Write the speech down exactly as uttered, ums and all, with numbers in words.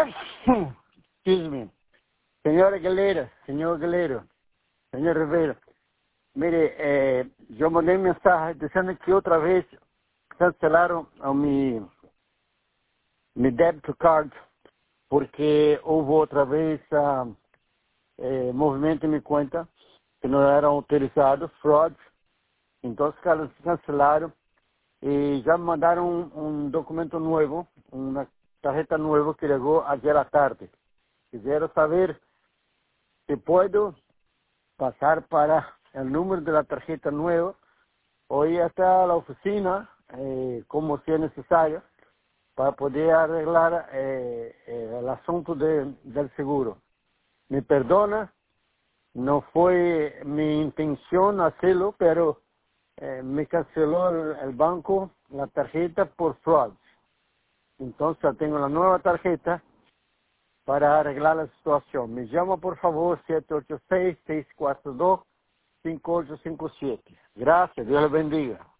Excuse me. Señora Galera, señor Galero, señor Rivera, mire, eh, yo mandé mensaje diciendo que otra vez cancelaron a mi, mi debit card porque hubo otra vez uh, eh, movimiento en mi cuenta que no eran autorizados, fraud. Entonces, claro, cancelaron y ya me mandaron un, un documento nuevo, una tarjeta nueva que llegó ayer a la tarde. Quisiera saber si puedo pasar para el número de la tarjeta nueva o ir hasta la oficina, eh, como sea necesario, para poder arreglar eh, eh, el asunto de, del seguro. Me perdona, no fue mi intención hacerlo, pero eh, me canceló el, el banco la tarjeta por fraud. Entonces tengo la nueva tarjeta para arreglar la situación. Me llama por favor siete ocho seis, seis cuatro dos, cinco ocho cinco siete. Gracias, Dios le bendiga.